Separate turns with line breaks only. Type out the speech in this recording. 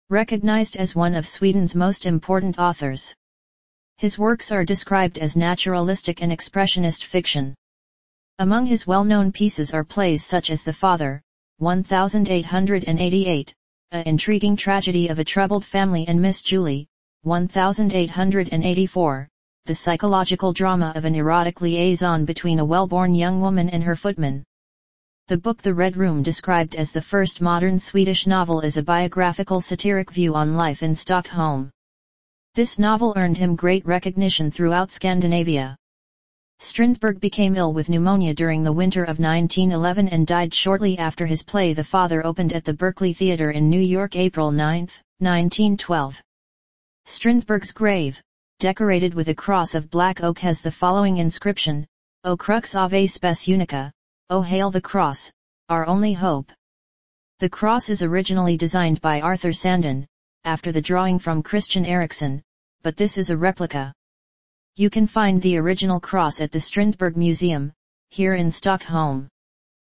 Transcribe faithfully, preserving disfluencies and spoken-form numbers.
recognized as one of Sweden's most important authors. His works are described as naturalistic and expressionist fiction. Among his well-known pieces are plays such as The Father, eighteen eighty-eight, a intriguing tragedy of a troubled family, and Miss Julie, eighteen eighty-four, the psychological drama of an erotic liaison between a well-born young woman and her footman. The book The Red Room, described as the first modern Swedish novel, is a biographical satiric view on life in Stockholm. This novel earned him great recognition throughout Scandinavia. Strindberg became ill with pneumonia during the winter of nineteen eleven and died shortly after his play The Father opened at the Berkeley Theatre in New York April ninth, nineteen twelve. Strindberg's grave, decorated with a cross of black oak, has the following inscription: O crux ave spes unica, O hail the cross, our only hope. The cross is originally designed by Arthur Sandin, after the drawing from Christian Eriksson, but this is a replica. You can find the original cross at the Strindberg Museum, here in Stockholm.